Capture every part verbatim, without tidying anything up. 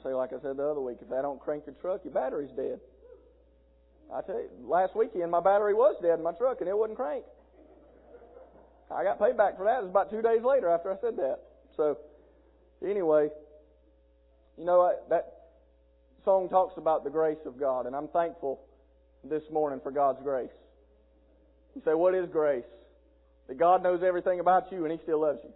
say like I said the other week, if that don't crank your truck, your battery's dead. I tell you, last weekend my battery was dead in my truck and it wouldn't crank. I got payback for that. It was about two days later after I said that. So, anyway, you know what? That song talks about the grace of God, and I'm thankful this morning for God's grace. You say, what is grace? That God knows everything about you and He still loves you.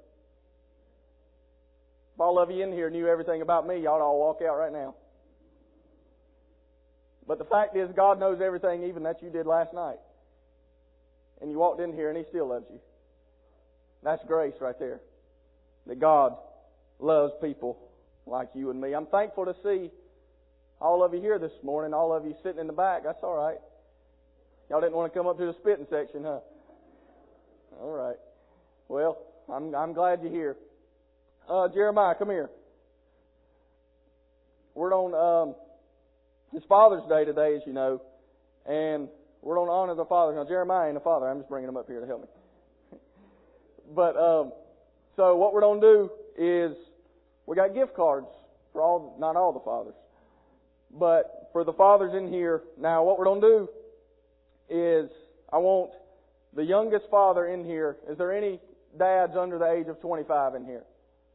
If all of you in here knew everything about me, y'all all walk out right now. But the fact is, God knows everything even that you did last night. And you walked in here and He still loves you. That's grace right there. That God loves people like you and me. I'm thankful to see all of you here this morning, all of you sitting in the back. That's all right. Y'all didn't want to come up to the spitting section, huh? All right. Well, I'm I'm glad you're here. Uh, Jeremiah, come here. We're on um, it's Father's Day today, as you know, and we're going to honor the fathers. Now, Jeremiah ain't a father. I'm just bringing him up here to help me. But um, so what we're going to do is we got gift cards for all, not all the fathers, but for the fathers in here. Now, what we're going to do is I want the youngest father in here. Is there any dads under the age of twenty-five in here?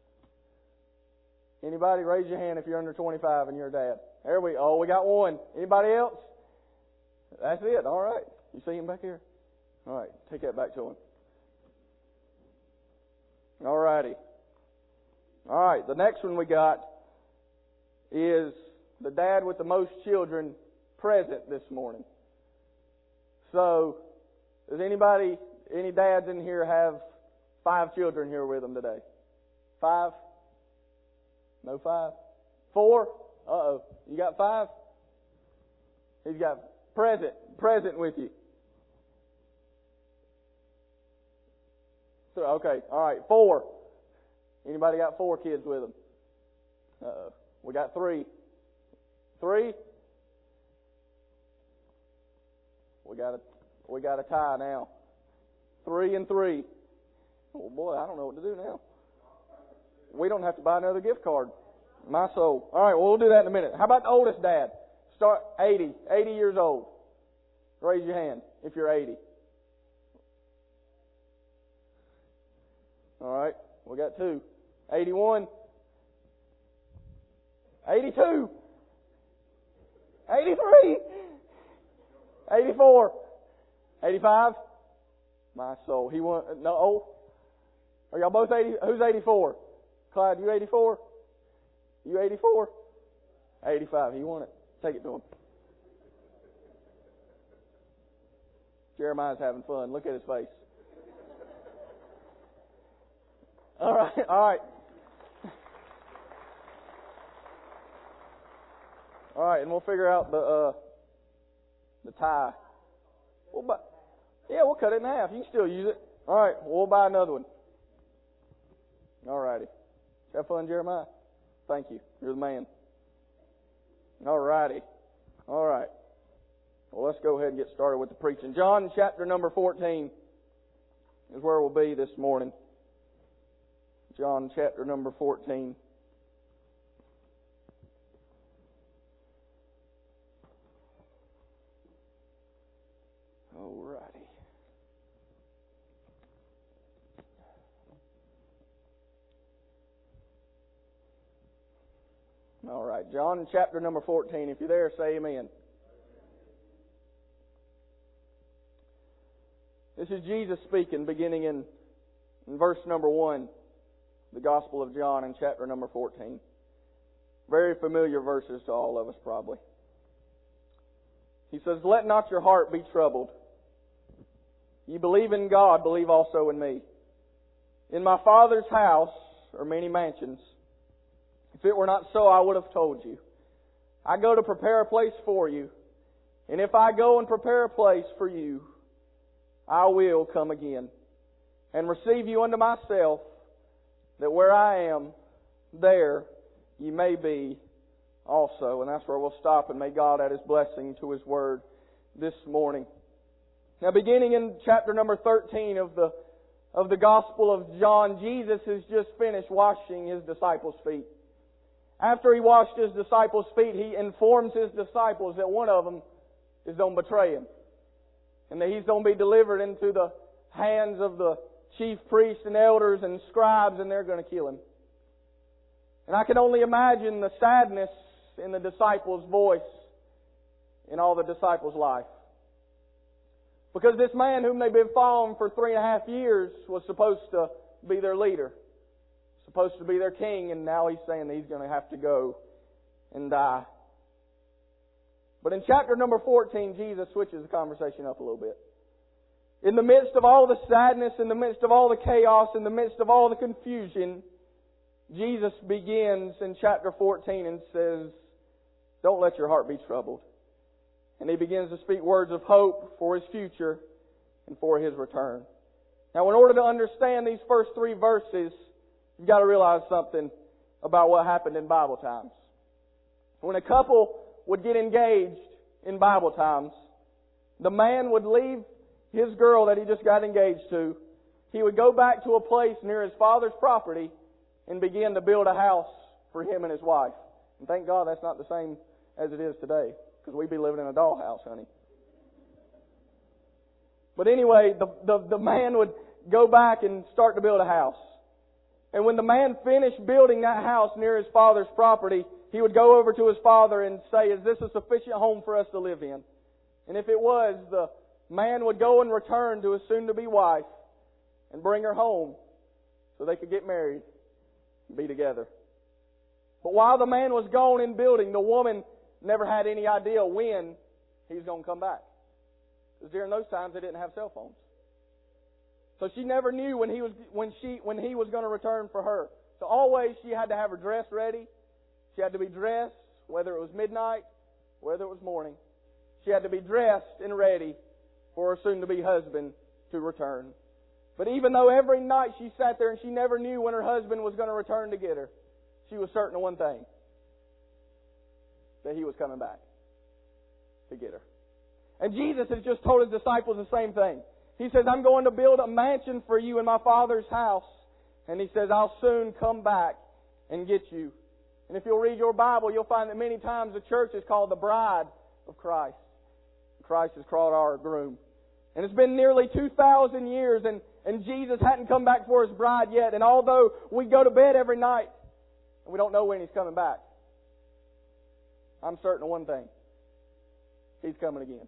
Anybody? Raise your hand if you're under twenty-five and you're a dad. There we oh, we got one. Anybody else? That's it. All right. You see him back here? All right. Take that back to him. All righty. All right. The next one we got is the dad with the most children present this morning. So, does anybody, any dads in here have five children here with them today? Five? No five? Four? Uh-oh. You got five? He's got present, present with you. So, okay, all right, four. Anybody got four kids with them? Uh-oh. We got three. Three? We got a we got a tie now. Three and three. Oh boy, I don't know what to do now. We don't have to buy another gift card. My soul. All right, well, we'll do that in a minute. How about the oldest dad? Start eighty. eighty years old. Raise your hand if you're eighty. All right, we got two. eighty-one. eighty-two. eighty-three. eighty-four. eighty-five. My soul. He won. No. Oh. Are y'all both eighty? Who's eighty-four? Clyde, you eighty-four? You eighty-four? eighty-five. He won it. Take it to him. Jeremiah's having fun. Look at his face. All right. All right. All right, and we'll figure out the uh, the tie. We'll buy, yeah, we'll cut it in half. You can still use it. All right, we'll buy another one. All righty. Have fun, Jeremiah. Thank you. You're the man. All righty. All right. Well, let's go ahead and get started with the preaching. John chapter number fourteen is where we'll be this morning. John chapter number fourteen. All righty. All right, John chapter number fourteen. If you're there, say amen. This is Jesus speaking, beginning in, in verse number one, the Gospel of John in chapter number fourteen. Very familiar verses to all of us, probably. He says, "Let not your heart be troubled. You believe in God, believe also in me. In my Father's house are many mansions. If it were not so, I would have told you. I go to prepare a place for you. And if I go and prepare a place for you, I will come again and receive you unto myself, that where I am, there you may be also." And that's where we'll stop, and may God add His blessing to His Word this morning. Now, beginning in chapter number thirteen of the of the Gospel of John, Jesus has just finished washing His disciples' feet. after He washed His disciples' feet, He informs His disciples that one of them is going to betray Him. And that He's going to be delivered into the hands of the chief priests and elders and scribes, and they're going to kill Him. And I can only imagine the sadness in the disciples' voice in all the disciples' life. Because this man whom they've been following for three and a half years was supposed to be their leader. Supposed to be their king, and now he's saying that he's going to have to go and die. But in chapter number fourteen, Jesus switches the conversation up a little bit. In the midst of all the sadness, in the midst of all the chaos, in the midst of all the confusion, Jesus begins in chapter fourteen and says, "Don't let your heart be troubled." And He begins to speak words of hope for His future and for His return. Now, in order to understand these first three verses, you've got to realize something about what happened in Bible times. When a couple would get engaged in Bible times, the man would leave his girl that he just got engaged to. He would go back to a place near his father's property and begin to build a house for him and his wife. And thank God that's not the same as it is today, because we'd be living in a dollhouse, honey. But anyway, the, the, the man would go back and start to build a house. And when the man finished building that house near his father's property, he would go over to his father and say, "Is this a sufficient home for us to live in?" And if it was, the man would go and return to his soon-to-be wife and bring her home so they could get married and be together. But while the man was gone in building, the woman never had any idea when he was going to come back. Because during those times they didn't have cell phones. So she never knew when he was when she when he was going to return for her. So always she had to have her dress ready. She had to be dressed, whether it was midnight, whether it was morning. She had to be dressed and ready for her soon-to-be husband to return. But even though every night she sat there and she never knew when her husband was going to return to get her, she was certain of one thing: that He was coming back to get her. And Jesus has just told His disciples the same thing. He says, "I'm going to build a mansion for you in my Father's house." And He says, "I'll soon come back and get you." And if you'll read your Bible, you'll find that many times the church is called the bride of Christ. Christ is called our groom. And it's been nearly two thousand years, and, and Jesus hadn't come back for His bride yet. And although we go to bed every night and we don't know when He's coming back, I'm certain of one thing: He's coming again.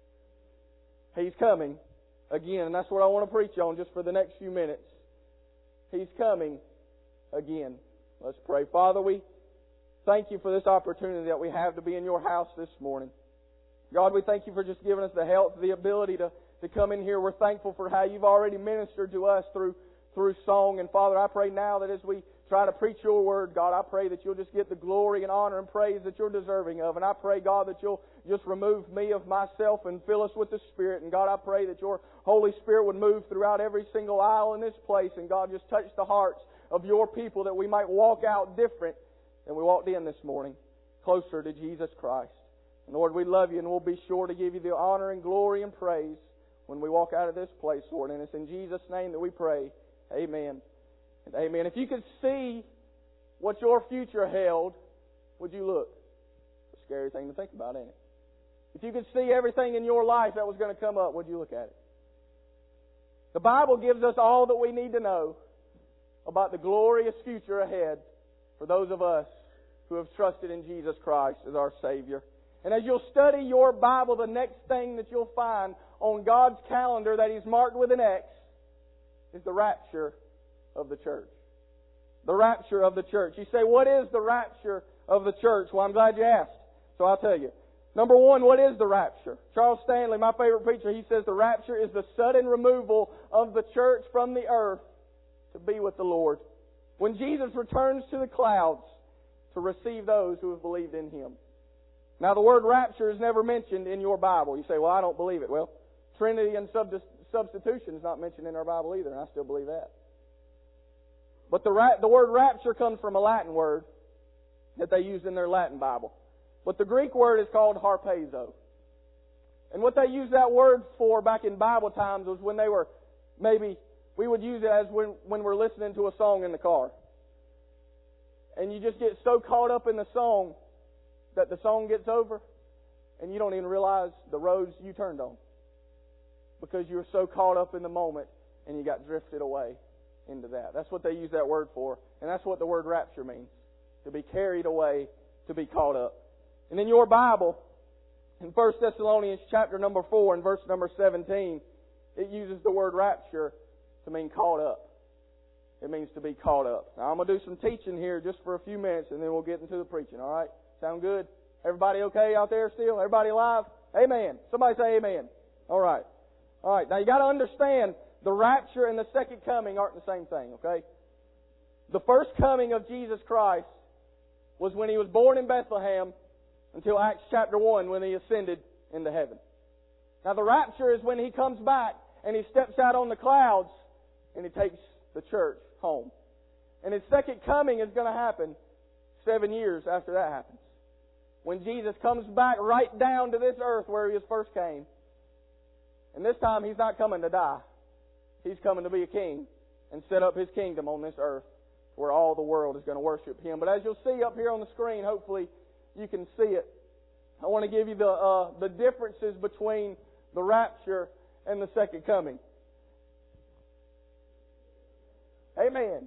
He's coming again. And that's what I want to preach on just for the next few minutes. He's coming again. Let's pray. Father, we thank You for this opportunity that we have to be in Your house this morning. God, we thank You for just giving us the health, the ability to, to come in here. We're thankful for how You've already ministered to us through, through song. And Father, I pray now that as we try to preach Your Word, God, I pray that You'll just get the glory and honor and praise that You're deserving of. And I pray, God, that You'll just remove me of myself and fill us with the Spirit. And God, I pray that Your Holy Spirit would move throughout every single aisle in this place. And God, just touch the hearts of Your people that we might walk out different than we walked in this morning, closer to Jesus Christ. And Lord, we love You, and we'll be sure to give You the honor and glory and praise when we walk out of this place, Lord. And it's in Jesus' name that we pray. Amen. And amen. If you could see what your future held, would you look? It's a scary thing to think about, ain't it? If you could see everything in your life that was going to come up, would you look at it? The Bible gives us all that we need to know about the glorious future ahead for those of us who have trusted in Jesus Christ as our Savior. And as you'll study your Bible, the next thing that you'll find on God's calendar that He's marked with an X is the rapture of the church. The rapture of the church. You say, what is the rapture of the church? Well, I'm glad you asked. So I'll tell you. Number one, what is the rapture? Charles Stanley, my favorite preacher, he says the rapture is the sudden removal of the church from the earth to be with the Lord. When Jesus returns to the clouds to receive those who have believed in Him. Now, the word rapture is never mentioned in your Bible. You say, well, I don't believe it. Well, Trinity and substitution is not mentioned in our Bible either, and I still believe that. But the, ra- the word rapture comes from a Latin word that they used in their Latin Bible. But the Greek word is called harpazo. And what they used that word for back in Bible times was when they were, maybe, we would use it as when, when we're listening to a song in the car. and you just get so caught up in the song that the song gets over and you don't even realize the roads you turned on because you were so caught up in the moment and you got drifted away into that. That's what they use that word for, and that's what the word rapture means. To be carried away, to be caught up. And in your Bible, in First Thessalonians chapter number four and verse number seventeen, it uses the word rapture to mean caught up. It means to be caught up. Now I'm going to do some teaching here just for a few minutes and then we'll get into the preaching, alright? Sound good? Everybody okay out there still? Everybody alive? Amen. Somebody say amen. Alright. Alright, now you got to understand the rapture and the second coming aren't the same thing, okay? The first coming of Jesus Christ was when He was born in Bethlehem until Acts chapter one when He ascended into heaven. Now the rapture is when He comes back and He steps out on the clouds and He takes the church home. And His second coming is going to happen seven years after that happens. When Jesus comes back right down to this earth where He first came. And this time He's not coming to die. He's coming to be a king and set up His kingdom on this earth where all the world is going to worship Him. But as you'll see up here on the screen, hopefully you can see it. I want to give you the uh, the differences between the rapture and the second coming. Amen.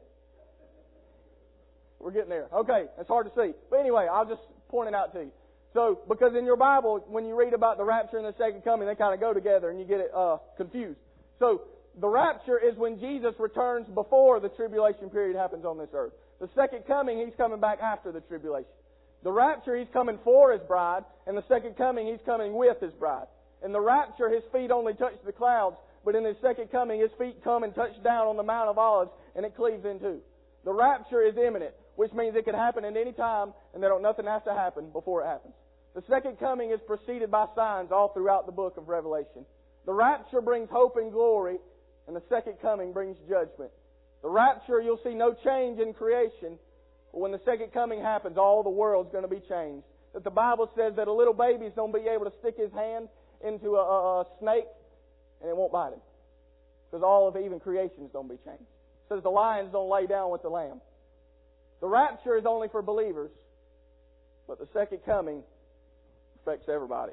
We're getting there. Okay, it's hard to see. But anyway, I'll just point it out to you. So, because in your Bible, when you read about the rapture and the second coming, they kind of go together and you get it uh, confused. So, the rapture is when Jesus returns before the tribulation period happens on this earth. The second coming, He's coming back after the tribulation. The rapture, He's coming for His bride, and the second coming, He's coming with His bride. In the rapture, His feet only touch the clouds, but in His second coming, His feet come and touch down on the Mount of Olives, and it cleaves in two. The rapture is imminent, which means it can happen at any time, and there don't nothing has to happen before it happens. The second coming is preceded by signs all throughout the book of Revelation. The rapture brings hope and glory, and the second coming brings judgment. The rapture, you'll see no change in creation. But when the second coming happens, all the world's going to be changed. That the Bible says that a little baby's going to be able to stick his hand into a, a, a snake, and it won't bite him. Because all of even creation is going to be changed. It says the lions don't lay down with the lamb. The rapture is only for believers, but the second coming affects everybody.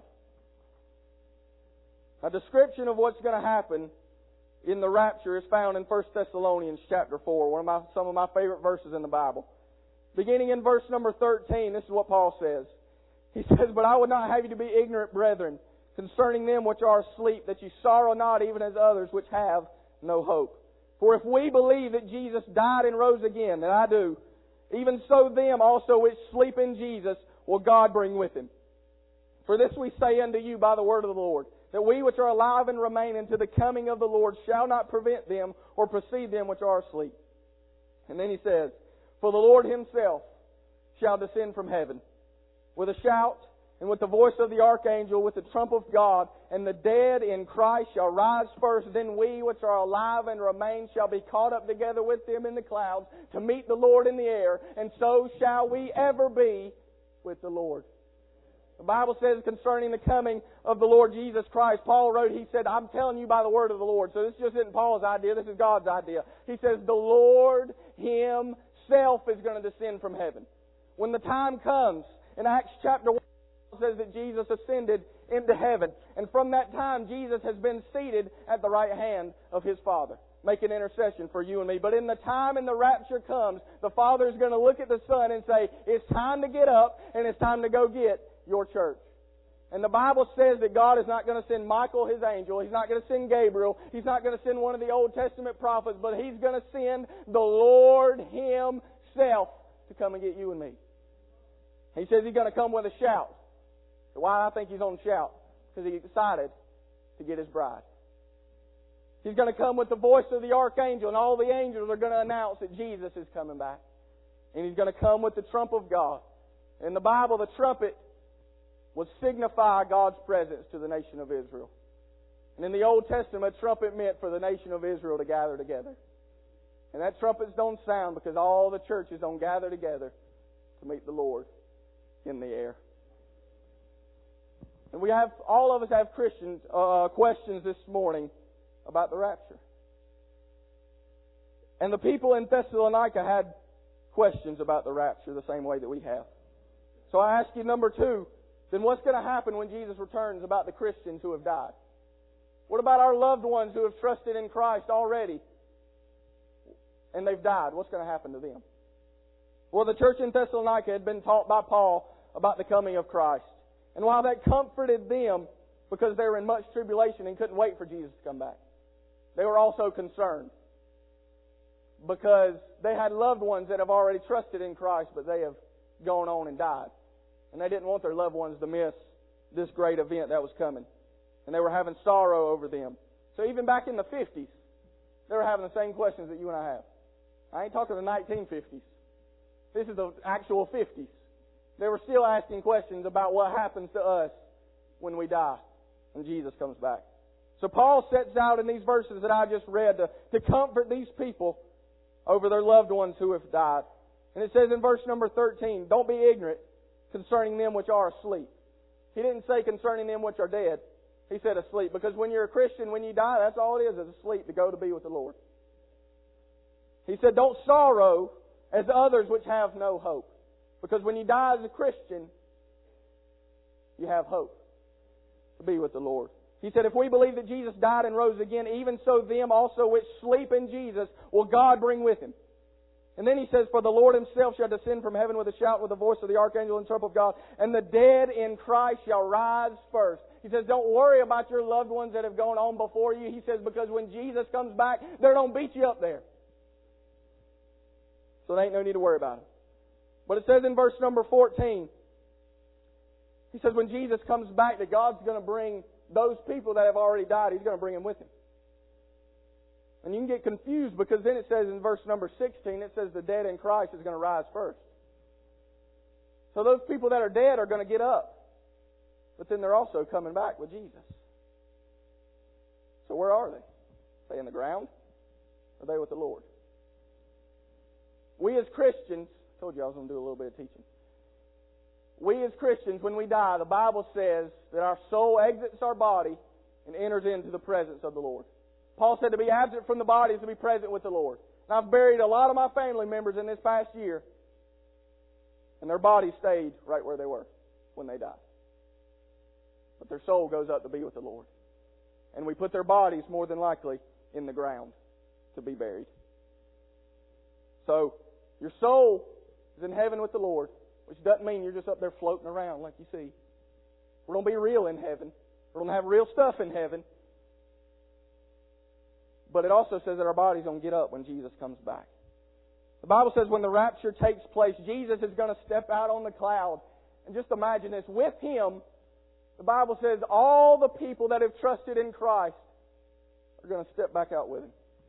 A description of what's going to happen in the rapture is found in First Thessalonians chapter four, one of my, some of my favorite verses in the Bible. Beginning in verse number thirteen, this is what Paul says. He says, "But I would not have you to be ignorant, brethren, concerning them which are asleep, that ye sorrow not even as others which have no hope. For if we believe that Jesus died and rose again, and I do, even so them also which sleep in Jesus will God bring with Him. For this we say unto you by the word of the Lord, that we which are alive and remain unto the coming of the Lord shall not prevent them or precede them which are asleep." And then he says, "For the Lord Himself shall descend from heaven with a shout, and with the voice of the archangel, with the trump of God, and the dead in Christ shall rise first. Then we which are alive and remain shall be caught up together with them in the clouds to meet the Lord in the air, and so shall we ever be with the Lord." The Bible says concerning the coming of the Lord Jesus Christ, Paul wrote, he said, "I'm telling you by the word of the Lord." So this just isn't Paul's idea, this is God's idea. He says, "The Lord Himself is going to descend from heaven." When the time comes, in Acts chapter one, it says that Jesus ascended into heaven. And from that time, Jesus has been seated at the right hand of His Father, making intercession for you and me. But in the time and the rapture comes, the Father is going to look at the Son and say, "It's time to get up, and it's time to go get your church." And the Bible says that God is not going to send Michael, His angel. He's not going to send Gabriel. He's not going to send one of the Old Testament prophets. But He's going to send the Lord Himself to come and get you and me. He says He's going to come with a shout. Why I think He's on shout? Because He's excited to get His bride. He's going to come with the voice of the archangel, and all the angels are going to announce that Jesus is coming back. And He's going to come with the trump of God. In the Bible, the trumpet would signify God's presence to the nation of Israel. And in the Old Testament, a trumpet meant for the nation of Israel to gather together. And that trumpets don't sound because all the churches don't gather together to meet the Lord in the air. And we have, all of us have Christians, uh, questions this morning about the rapture. And the people in Thessalonica had questions about the rapture the same way that we have. So I ask you, number two, then what's going to happen when Jesus returns about the Christians who have died? What about our loved ones who have trusted in Christ already and they've died? What's going to happen to them? Well, the church in Thessalonica had been taught by Paul about the coming of Christ. And while that comforted them because they were in much tribulation and couldn't wait for Jesus to come back, they were also concerned because they had loved ones that have already trusted in Christ, but they have gone on and died. And they didn't want their loved ones to miss this great event that was coming. And they were having sorrow over them. So even back in the fifties, they were having the same questions that you and I have. I ain't talking the nineteen fifties. This is the actual fifties. They were still asking questions about what happens to us when we die, when Jesus comes back. So Paul sets out in these verses that I just read to, to comfort these people over their loved ones who have died. And it says in verse number thirteen, don't be ignorant concerning them which are asleep. He didn't say concerning them which are dead. He said asleep. Because when you're a Christian, when you die, that's all it is, is asleep, to go to be with the Lord. He said, don't sorrow as others which have no hope. Because when you die as a Christian, you have hope to be with the Lord. He said, if we believe that Jesus died and rose again, even so them also which sleep in Jesus will God bring with Him. And then he says, for the Lord Himself shall descend from heaven with a shout, with the voice of the archangel and trump of God, and the dead in Christ shall rise first. He says, don't worry about your loved ones that have gone on before you. He says, because when Jesus comes back, they're going to beat you up there. So there ain't no need to worry about it. But it says in verse number fourteen, he says when Jesus comes back that God's going to bring those people that have already died, He's going to bring them with Him. And you can get confused because then it says in verse number sixteen, it says the dead in Christ is going to rise first. So those people that are dead are going to get up. But then they're also coming back with Jesus. So where are they? Are they in the ground? Or are they with the Lord? We as Christians, I told you I was going to do a little bit of teaching. We as Christians, when we die, the Bible says that our soul exits our body and enters into the presence of the Lord. Paul said to be absent from the body is to be present with the Lord. And I've buried a lot of my family members in this past year, and their bodies stayed right where they were when they died. But their soul goes up to be with the Lord. And we put their bodies more than likely in the ground to be buried. So, your soul is in heaven with the Lord, which doesn't mean you're just up there floating around like you see. We're going to be real in heaven. We're going to have real stuff in heaven. But it also says that our body's going to get up when Jesus comes back. The Bible says when the rapture takes place, Jesus is going to step out on the cloud. And just imagine this, with Him, the Bible says all the people that have trusted in Christ are going to step back out with Him.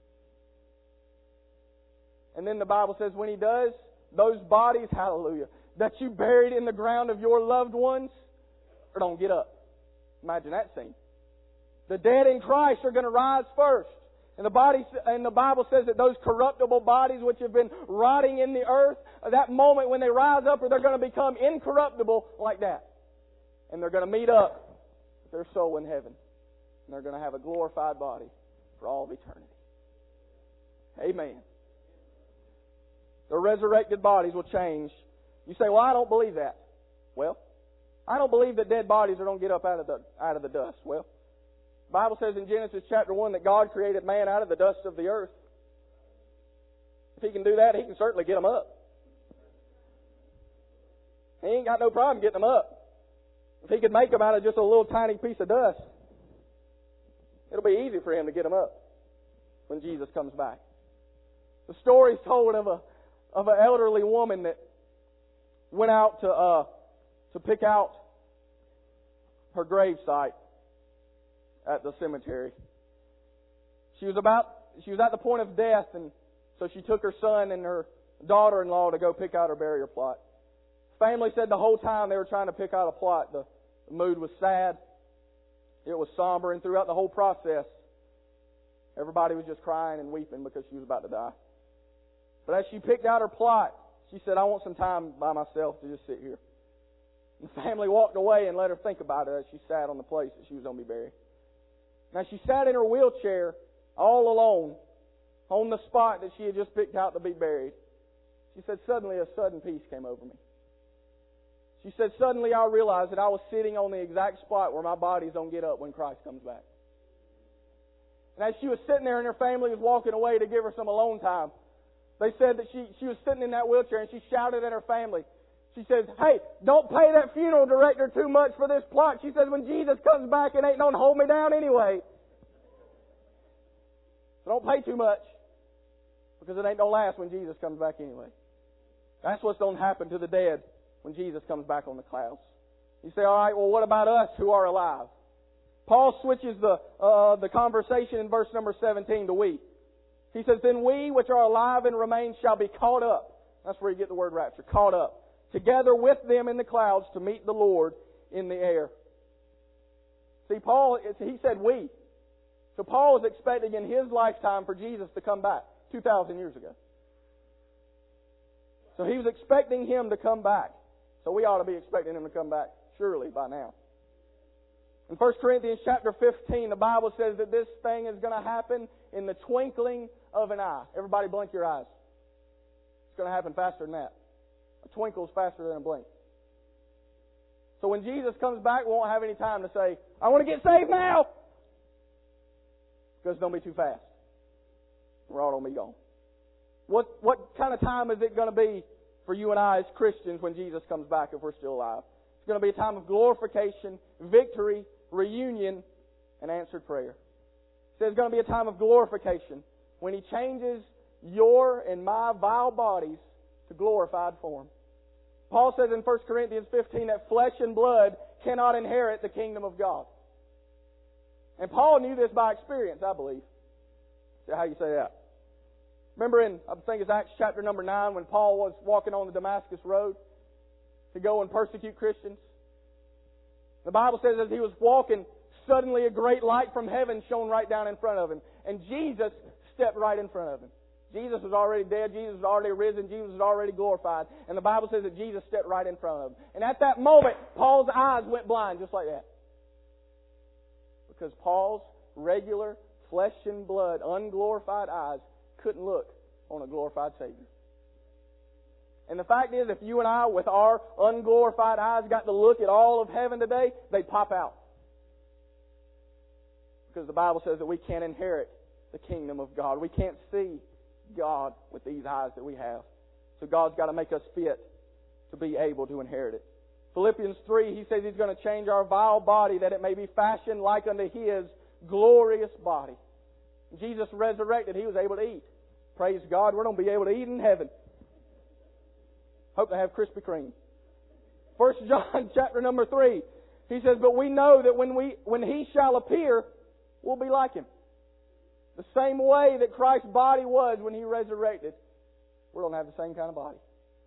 And then the Bible says when He does, those bodies, hallelujah, that you buried in the ground of your loved ones are going to get up. Imagine that scene. The dead in Christ are going to rise first. And the bodies, and the Bible says that those corruptible bodies which have been rotting in the earth, that moment when they rise up, they're going to become incorruptible like that. And they're going to meet up with their soul in heaven. And they're going to have a glorified body for all of eternity. Amen. Their resurrected bodies will change. You say, well, I don't believe that. Well, I don't believe that dead bodies are going to get up out of the out of the dust. Well, the Bible says in Genesis chapter one that God created man out of the dust of the earth. If He can do that, He can certainly get them up. He ain't got no problem getting them up. If He could make them out of just a little tiny piece of dust, it'll be easy for Him to get them up when Jesus comes back. The story is told of a of an elderly woman that went out to uh, to pick out her grave site at the cemetery. She was about she was at the point of death, and so she took her son and her daughter-in-law to go pick out her burial plot. Family said the whole time they were trying to pick out a plot, the, the mood was sad. It was somber, and throughout the whole process, everybody was just crying and weeping because she was about to die. But as she picked out her plot, she said, I want some time by myself to just sit here. And the family walked away and let her think about it as she sat on the place that she was going to be buried. Now she sat in her wheelchair all alone on the spot that she had just picked out to be buried. She said, suddenly a sudden peace came over me. She said, suddenly I realized that I was sitting on the exact spot where my bodies don't get up when Christ comes back. And as she was sitting there and her family was walking away to give her some alone time, they said that she, she was sitting in that wheelchair and she shouted at her family. She says, hey, don't pay that funeral director too much for this plot. She says, when Jesus comes back, it ain't going to hold me down anyway. So don't pay too much, because it ain't going to last when Jesus comes back anyway. That's what's going to happen to the dead when Jesus comes back on the clouds. You say, all right, well, what about us who are alive? Paul switches the uh, the conversation in verse number seventeen to we. He says, then we which are alive and remain shall be caught up. That's where you get the word rapture, caught up. Together with them in the clouds to meet the Lord in the air. See, Paul, he said we. So Paul was expecting in his lifetime for Jesus to come back two thousand years ago. So he was expecting Him to come back. So we ought to be expecting Him to come back surely by now. In First Corinthians chapter fifteen, the Bible says that this thing is going to happen in the twinkling of an eye. Everybody blink your eyes. It's going to happen faster than that. A twinkle is faster than a blink. So when Jesus comes back, we won't have any time to say, I want to get saved now. Because don't be too fast. We're all going to be gone. What, what kind of time is it going to be for you and I as Christians when Jesus comes back if we're still alive? It's going to be a time of glorification, victory, reunion, and answered prayer. It says it's going to be a time of glorification when He changes your and my vile bodies to glorified form. Paul says in First Corinthians fifteen that flesh and blood cannot inherit the kingdom of God. And Paul knew this by experience, I believe. See how you say that? Remember in, I think it's Acts chapter number nine, when Paul was walking on the Damascus road to go and persecute Christians? The Bible says as he was walking, suddenly a great light from heaven shone right down in front of him. And Jesus stepped right in front of him. Jesus was already dead. Jesus was already risen. Jesus was already glorified. And the Bible says that Jesus stepped right in front of him. And at that moment, Paul's eyes went blind just like that. Because Paul's regular flesh and blood, unglorified eyes couldn't look on a glorified Savior. And the fact is, if you and I, with our unglorified eyes, got to look at all of heaven today, they'd pop out. Because the Bible says that we can't inherit the kingdom of God. We can't see God with these eyes that we have. So God's got to make us fit to be able to inherit it. Philippians three, he says He's going to change our vile body that it may be fashioned like unto His glorious body. Jesus resurrected, He was able to eat. Praise God, we're going to be able to eat in heaven. Hope to have Krispy Kreme. First John chapter number three, he says, but we know that when we when He shall appear, we'll be like Him. The same way that Christ's body was when He resurrected, we're going to have the same kind of body.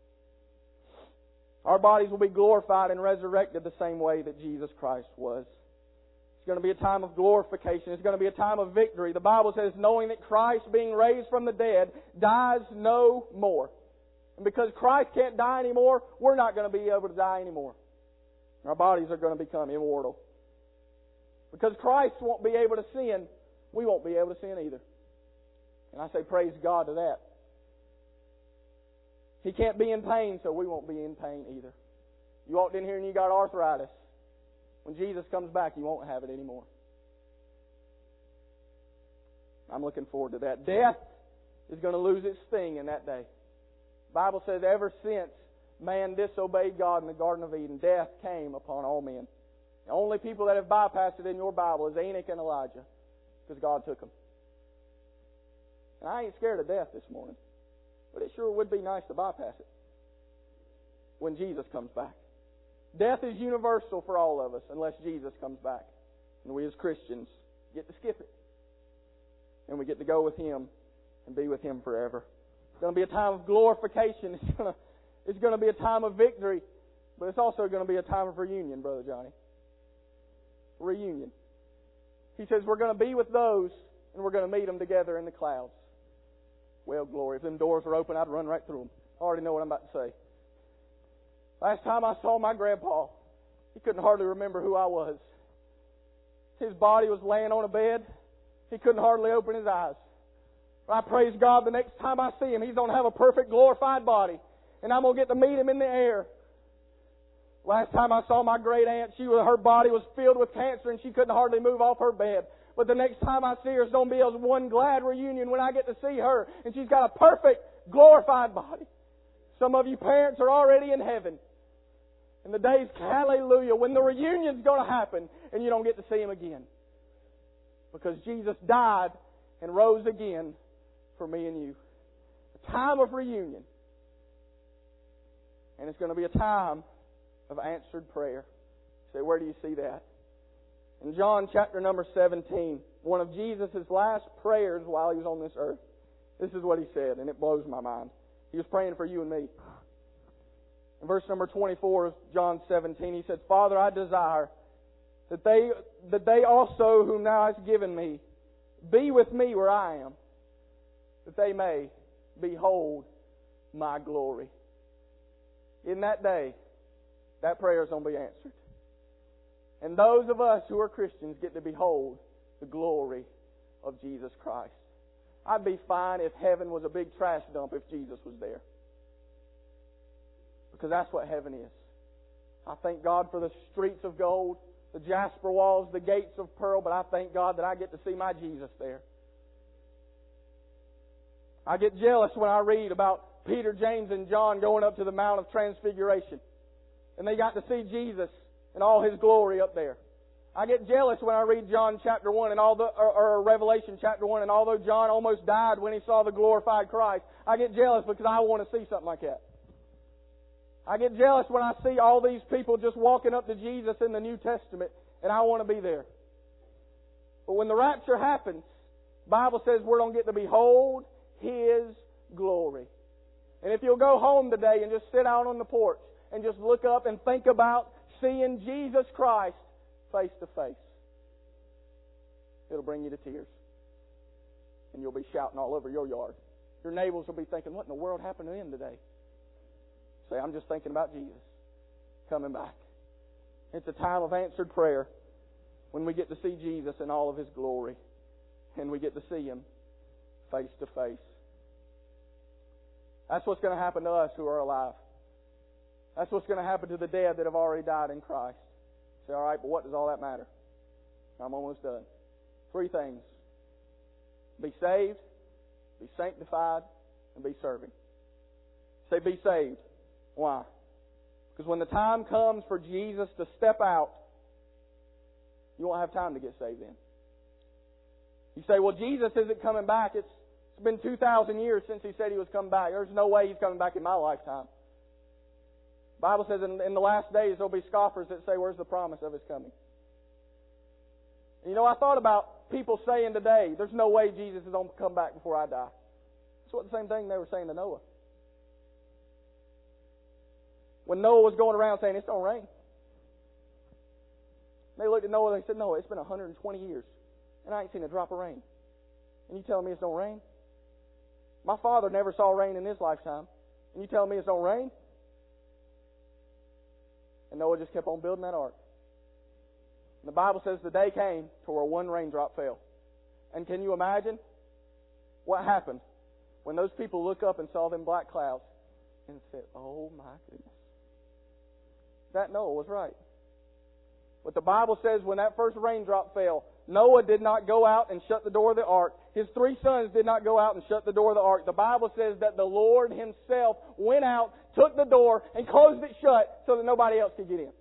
Our bodies will be glorified and resurrected the same way that Jesus Christ was. It's going to be a time of glorification. It's going to be a time of victory. The Bible says, knowing that Christ, being raised from the dead, dies no more. And because Christ can't die anymore, we're not going to be able to die anymore. Our bodies are going to become immortal. Because Christ won't be able to sin, we won't be able to sin either. And I say praise God to that. He can't be in pain, so we won't be in pain either. You walked in here and you got arthritis. When Jesus comes back, you won't have it anymore. I'm looking forward to that. Death is going to lose its sting in that day. The Bible says ever since man disobeyed God in the Garden of Eden, death came upon all men. The only people that have bypassed it in your Bible is Enoch and Elijah, because God took them. And I ain't scared of death this morning, but it sure would be nice to bypass it when Jesus comes back. Death is universal for all of us unless Jesus comes back. And we as Christians get to skip it. And we get to go with Him and be with Him forever. It's going to be a time of glorification. It's going to, it's going to be a time of victory. But it's also going to be a time of reunion, Brother Johnny. Reunion. He says we're going to be with those and we're going to meet them together in the clouds. Well, glory. If them doors were open, I'd run right through them. I already know what I'm about to say. Last time I saw my grandpa, he couldn't hardly remember who I was. His body was laying on a bed. He couldn't hardly open his eyes. I praise God the next time I see Him, He's going to have a perfect glorified body. And I'm going to get to meet Him in the air. Last time I saw my great aunt, she was, her body was filled with cancer and she couldn't hardly move off her bed. But the next time I see her, it's going to be a one glad reunion when I get to see her. And she's got a perfect, glorified body. Some of you parents are already in heaven. And the day's, hallelujah, when the reunion's going to happen and you don't get to see Him again. Because Jesus died and rose again for me and you. A time of reunion. And it's going to be a time of answered prayer. You say, where do you see that? In John chapter number seventeen, one of Jesus' last prayers while He was on this earth, this is what He said, and it blows my mind. He was praying for you and me. In verse number twenty-four of John seventeen, He said, Father, I desire that they, that they also whom Thou hast given me be with me where I am, that they may behold my glory. In that day, that prayer is going to be answered. And those of us who are Christians get to behold the glory of Jesus Christ. I'd be fine if heaven was a big trash dump if Jesus was there. Because that's what heaven is. I thank God for the streets of gold, the jasper walls, the gates of pearl, but I thank God that I get to see my Jesus there. I get jealous when I read about Peter, James, and John going up to the Mount of Transfiguration. And they got to see Jesus in all His glory up there. I get jealous when I read John chapter one and all the, or, or Revelation chapter one, and although John almost died when he saw the glorified Christ, I get jealous because I want to see something like that. I get jealous when I see all these people just walking up to Jesus in the New Testament, and I want to be there. But when the rapture happens, the Bible says we're going to get to behold His glory. And if you'll go home today and just sit out on the porch and just look up and think about seeing Jesus Christ face to face, it'll bring you to tears. And you'll be shouting all over your yard. Your neighbors will be thinking, what in the world happened to him today? Say, I'm just thinking about Jesus coming back. It's a time of answered prayer when we get to see Jesus in all of His glory. And we get to see Him face to face. That's what's going to happen to us who are alive. That's what's going to happen to the dead that have already died in Christ. Say, all right, but what does all that matter? I'm almost done. Three things. Be saved, be sanctified, and be serving. Say, be saved. Why? Because when the time comes for Jesus to step out, you won't have time to get saved then. You say, well, Jesus isn't coming back. It's, it's been two thousand years since He said He was coming back. There's no way He's coming back in my lifetime. The Bible says in, in the last days there'll be scoffers that say, where's the promise of His coming? And you know, I thought about people saying today, there's no way Jesus is going to come back before I die. That's what the same thing they were saying to Noah. When Noah was going around saying, it's going to rain. They looked at Noah and they said, Noah, it's been one hundred twenty years, and I ain't seen a drop of rain. And you telling me it's going to rain? My father never saw rain in his lifetime, and you telling me it's going to rain? And Noah just kept on building that ark. And the Bible says the day came to where one raindrop fell. And can you imagine what happened when those people looked up and saw them black clouds and said, oh my goodness. That Noah was right. What the Bible says, when that first raindrop fell, Noah did not go out and shut the door of the ark. His three sons did not go out and shut the door of the ark. The Bible says that the Lord Himself went out, took the door, and closed it shut so that nobody else could get in.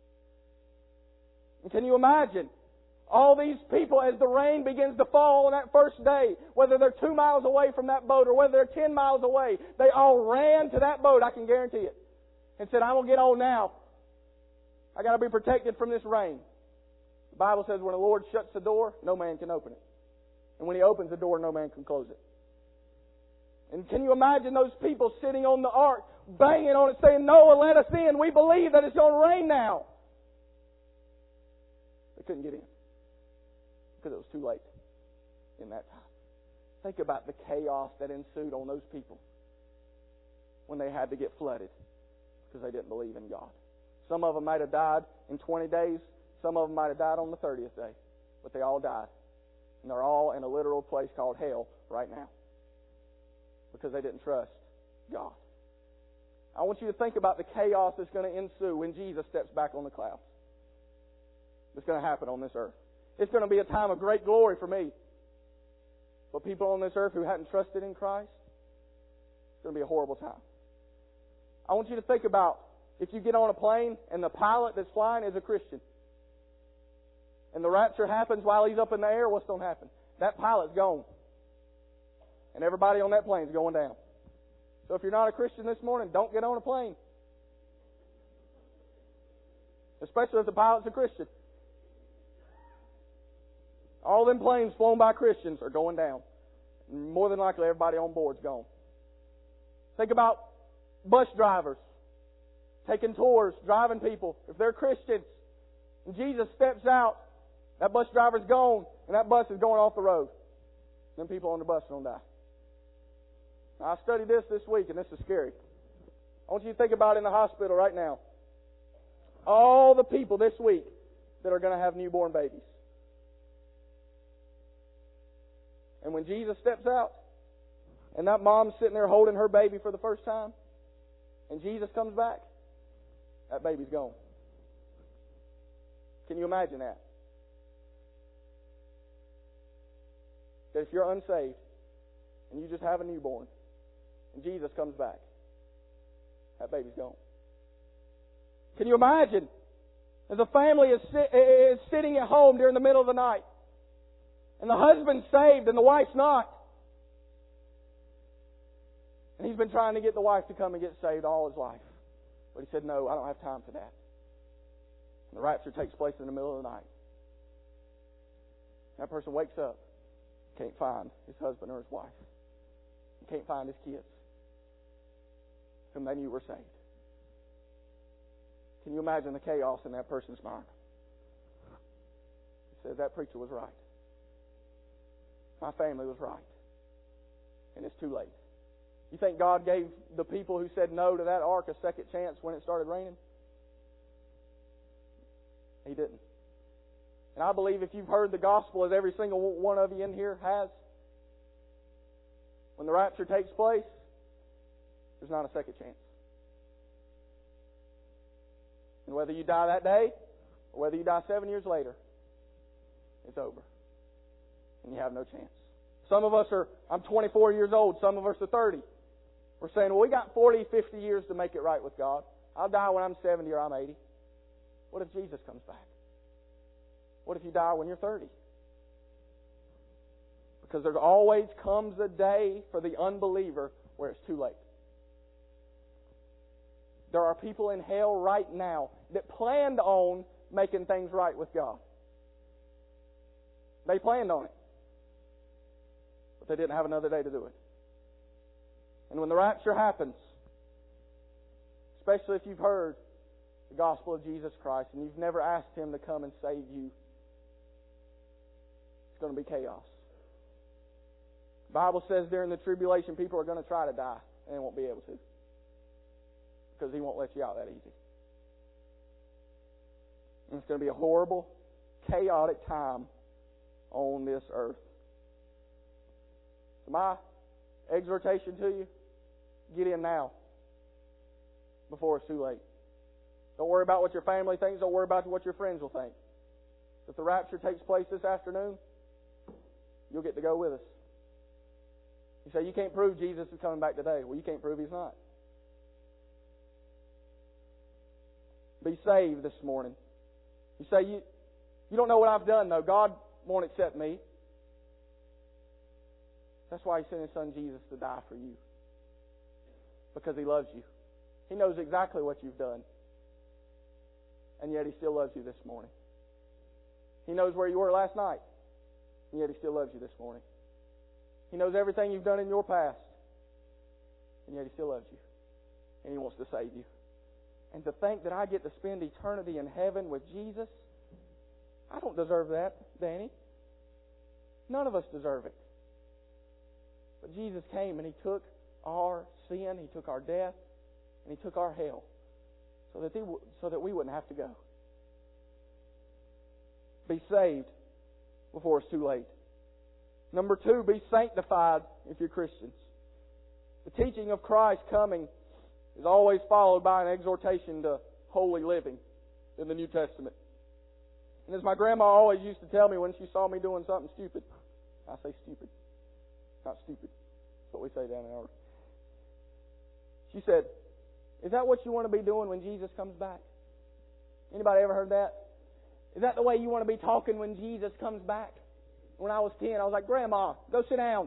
And can you imagine all these people, as the rain begins to fall on that first day, whether they're two miles away from that boat or whether they're ten miles away, they all ran to that boat, I can guarantee it, and said, I'm going to get on now. I got to be protected from this rain. The Bible says when the Lord shuts the door, no man can open it. And when He opens the door, no man can close it. And can you imagine those people sitting on the ark, banging on it, saying, Noah, let us in. We believe that it's going to rain now. They couldn't get in because it was too late in that time. Think about the chaos that ensued on those people when they had to get flooded because they didn't believe in God. Some of them might have died in twenty days. Some of them might have died on the thirtieth day. But they all died. And they're all in a literal place called hell right now. because they didn't trust God. I want you to think about the chaos that's going to ensue when Jesus steps back on the clouds. It's going to happen on this earth. It's going to be a time of great glory for me. But people on this earth who hadn't trusted in Christ, it's going to be a horrible time. I want you to think about if you get on a plane and the pilot that's flying is a Christian, and the rapture happens while he's up in the air, what's going to happen? That pilot's gone. And everybody on that plane's going down. So if you're not a Christian this morning, don't get on a plane. Especially if the pilot's a Christian. All them planes flown by Christians are going down. More than likely, everybody on board's gone. Think about bus drivers taking tours, driving people. If they're Christians, and Jesus steps out, that bus driver's gone, and that bus is going off the road. Them people on the bus are going to die. Now, I studied this this week, and this is scary. I want you to think about it in the hospital right now. All the people this week that are going to have newborn babies. And when Jesus steps out, and that mom's sitting there holding her baby for the first time, and Jesus comes back, that baby's gone. Can you imagine that? That if you're unsaved, and you just have a newborn, and Jesus comes back, that baby's gone. Can you imagine as a family is, sit, is sitting at home during the middle of the night, and the husband's saved and the wife's not, and he's been trying to get the wife to come and get saved all his life, but he said, no, I don't have time for that. And the rapture takes place in the middle of the night. That person wakes up, can't find his husband or his wife. He can't find his kids, whom they knew were saved. Can you imagine the chaos in that person's mind? He says, that preacher was right. My family was right. And it's too late. You think God gave the people who said no to that ark a second chance when it started raining? He didn't. And I believe if you've heard the gospel, as every single one of you in here has, when the rapture takes place, there's not a second chance. And whether you die that day, or whether you die seven years later, it's over. And you have no chance. Some of us are, I'm twenty-four years old, some of us are thirty. We're saying, well, we got forty, fifty years to make it right with God. I'll die when I'm seventy or I'm eighty. What if Jesus comes back? What if you die when you're thirty? Because there always comes a day for the unbeliever where it's too late. There are people in hell right now that planned on making things right with God. They planned on it. But they didn't have another day to do it. And when the rapture happens, especially if you've heard the gospel of Jesus Christ and you've never asked Him to come and save you, it's going to be chaos. The Bible says during the tribulation, people are going to try to die and they won't be able to. Because He won't let you out that easy. And it's going to be a horrible, chaotic time on this earth. So my exhortation to you, get in now before it's too late. Don't worry about what your family thinks. Don't worry about what your friends will think. If the rapture takes place this afternoon, you'll get to go with us. You say, you can't prove Jesus is coming back today. Well, you can't prove He's not. Be saved this morning. You say, you, you don't know what I've done, though. God won't accept me. That's why He sent His Son Jesus to die for you. Because He loves you. He knows exactly what you've done. And yet He still loves you this morning. He knows where you were last night. And yet He still loves you this morning. He knows everything you've done in your past. And yet He still loves you. And He wants to save you. And to think that I get to spend eternity in heaven with Jesus, I don't deserve that, Danny. None of us deserve it. But Jesus came and He took our sin, He took our death, and He took our hell so that, they, so that we wouldn't have to go. Be saved before it's too late. Number two, be sanctified if you're Christians. The teaching of Christ coming is always followed by an exhortation to holy living in the New Testament. And as my grandma always used to tell me when she saw me doing something stupid, I say stupid, not stupid. That's what we say down in ours. She said, "Is that what you want to be doing when Jesus comes back?" Anybody ever heard that? Is that the way you want to be talking when Jesus comes back? When I was ten, I was like, "Grandma, go sit down."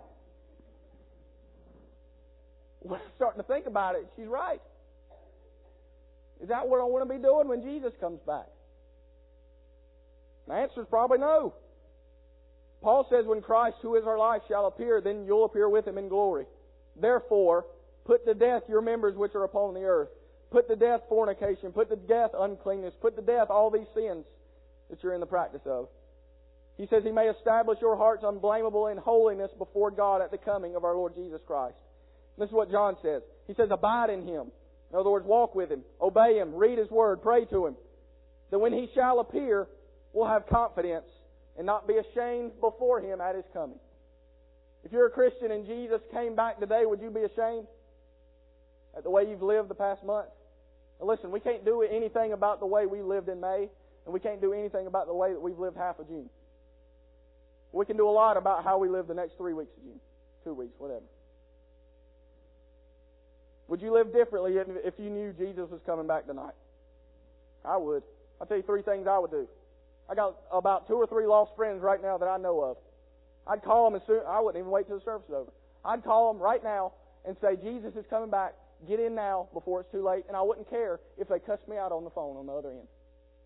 When I'm starting to think about it, she's right. Is that what I want to be doing when Jesus comes back? The answer is probably no. Paul says, when Christ, who is our life, shall appear, then you'll appear with Him in glory. Therefore, put to death your members which are upon the earth. Put to death fornication. Put to death uncleanness. Put to death all these sins that you're in the practice of. He says He may establish your hearts unblameable in holiness before God at the coming of our Lord Jesus Christ. This is what John says. He says, abide in Him. In other words, walk with Him. Obey Him. Read His Word. Pray to Him. That when He shall appear, we'll have confidence and not be ashamed before Him at His coming. If you're a Christian and Jesus came back today, would you be ashamed at the way you've lived the past month? Now listen, we can't do anything about the way we lived in May, and we can't do anything about the way that we've lived half of June. We can do a lot about how we live the next three weeks of June, two weeks, whatever. Would you live differently if you knew Jesus was coming back tonight? I would. I'll tell you three things I would do. I got about two or three lost friends right now that I know of. I'd call them as soon. I wouldn't even wait till the service is over. I'd call them right now and say, Jesus is coming back. Get in now before it's too late. And I wouldn't care if they cussed me out on the phone on the other end.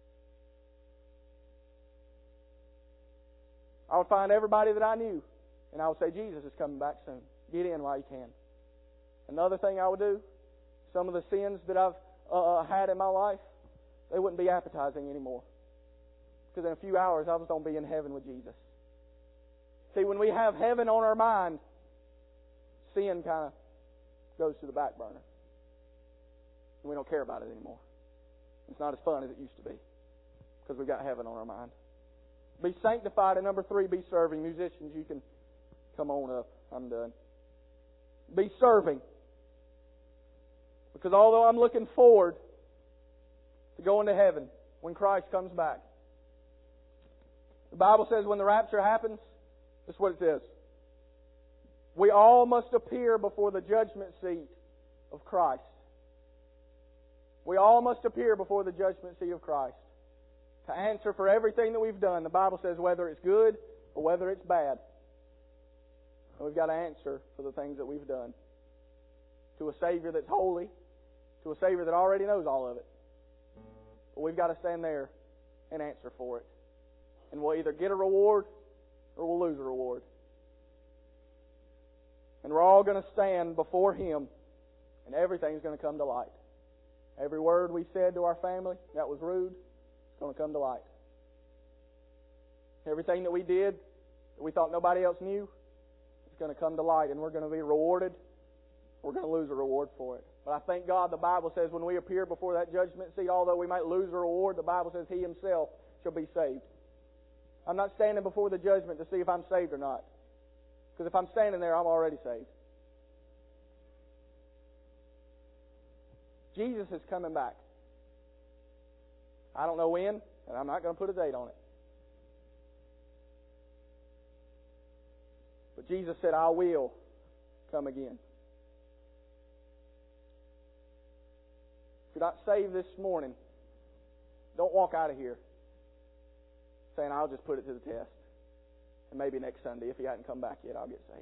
I would find everybody that I knew, and I would say, Jesus is coming back soon. Get in while you can. Another thing I would do, some of the sins that I've uh, had in my life, they wouldn't be appetizing anymore. Because in a few hours, I was going to be in heaven with Jesus. See, when we have heaven on our mind, sin kind of goes to the back burner. And we don't care about it anymore. It's not as fun as it used to be. Because we've got heaven on our mind. Be sanctified. And number three, be serving. Musicians, you can come on up. I'm done. Be serving. Because although I'm looking forward to going to heaven when Christ comes back, the Bible says when the rapture happens, this is what it says. We all must appear before the judgment seat of Christ. We all must appear before the judgment seat of Christ to answer for everything that we've done. The Bible says whether it's good or whether it's bad. And we've got to answer for the things that we've done. To a Savior that's holy, to a Savior that already knows all of it. But we've got to stand there and answer for it. And we'll either get a reward or we'll lose a reward. And we're all going to stand before Him, and everything's going to come to light. Every word we said to our family that was rude, it's going to come to light. Everything that we did that we thought nobody else knew, it's going to come to light, and we're going to be rewarded. We're going to lose a reward for it. But I thank God the Bible says when we appear before that judgment seat, although we might lose a reward, the Bible says He Himself shall be saved. I'm not standing before the judgment to see if I'm saved or not. Because if I'm standing there, I'm already saved. Jesus is coming back. I don't know when, and I'm not going to put a date on it. But Jesus said, I will come again. If you're not saved this morning, don't walk out of here saying, I'll just put it to the test. And maybe next Sunday, if He hadn't come back yet, I'll get saved.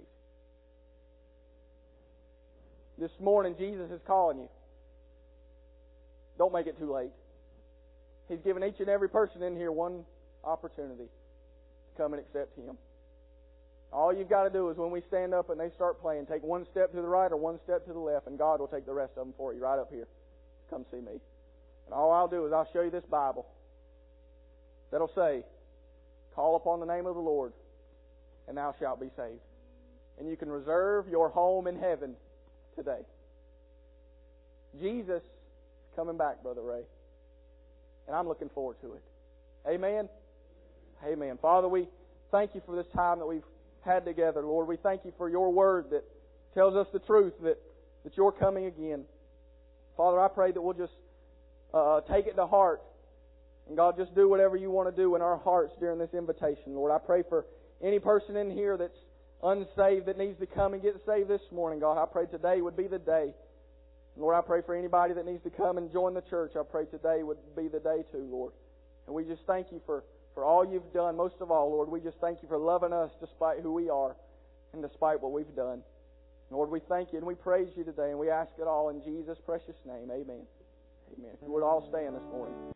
This morning, Jesus is calling you. Don't make it too late. He's given each and every person in here one opportunity to come and accept Him. All you've got to do is when we stand up and they start playing, take one step to the right or one step to the left, and God will take the rest of them for you right up here. Come see me. And all I'll do is I'll show you this Bible that'll say, call upon the name of the Lord, and thou shalt be saved. And you can reserve your home in heaven today. Jesus is coming back, Brother Ray. And I'm looking forward to it. Amen? Amen. Father, we thank You for this time that we've had together, Lord. We thank You for Your Word that tells us the truth, that that You're coming again. Father, I pray that we'll just uh, take it to heart. And God, just do whatever You want to do in our hearts during this invitation. Lord, I pray for any person in here that's unsaved that needs to come and get saved this morning. God, I pray today would be the day. And Lord, I pray for anybody that needs to come and join the church. I pray today would be the day too, Lord. And we just thank You for, for all You've done. Most of all, Lord, we just thank You for loving us despite who we are and despite what we've done. Lord, we thank You and we praise You today, and we ask it all in Jesus' precious name. Amen. Amen. If you would all stand this morning.